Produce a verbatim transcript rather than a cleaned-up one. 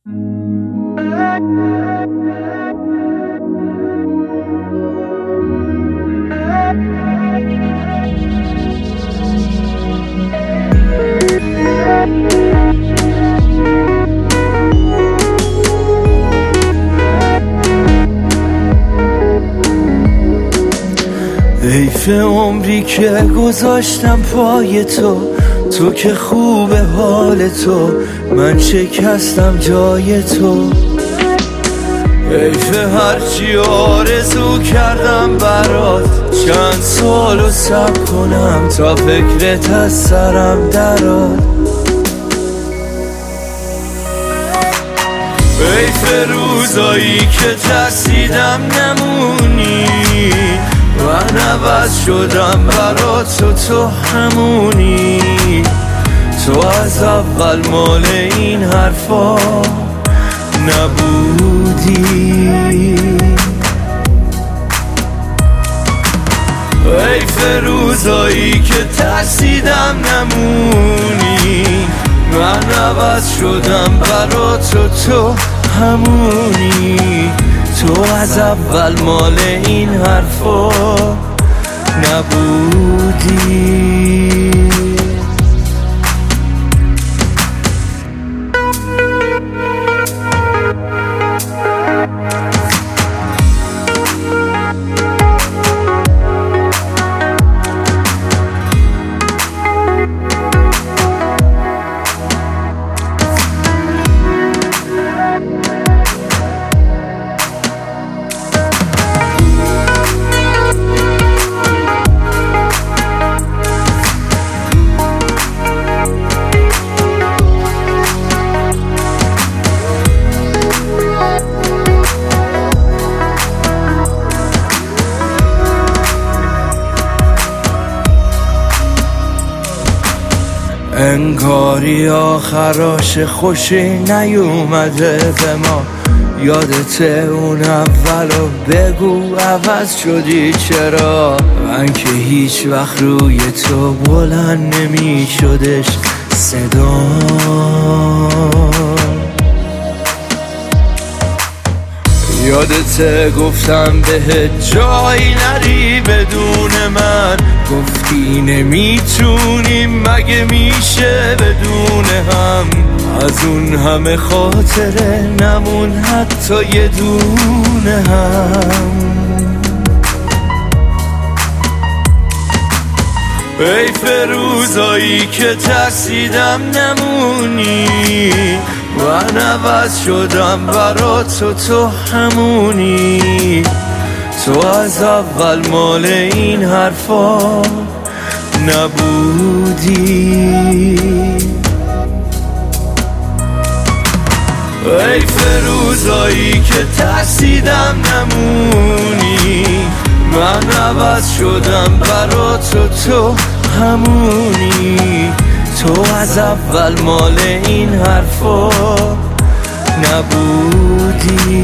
حیف عمری که گذاشتم پای تو، تو که خوبه حال تو، من شکستم جای تو. حیف هرچی آرزو کردم برات، چند سالو صبر کنم تا فکرت از سرم درات. حیف روزایی که ترسیدم نمونی، من عوض شدم برات و تو همونی. تو از اول مال این حرفا نبودی. حیف روزایی که ترسیدم نمونی، من عوض شدم برات و تو همونی. تو از اول مال این حرفا نبودی. انگاری آخراش خوشی نیومده به ما. یادته اون اولو بگو عوض شدی چرا؟ من که هیچ وقت روی تو بلند نمی شدش صدا. یادته گفتم بهت جایی نری بدون من، گفتی نمیتونیم مگه میشه بدون هم. از اون همه خاطره نمون حتی یه دونه هم. حیف روزایی که ترسیدم نمونی، من عوض شدم برات و تو همونی. تو از اول مال این حرفا نبودی. حیف روزایی که ترسیدم نمونی، من عوض شدم برات و تو همونی. تو از اول مال این حرفا نبودی.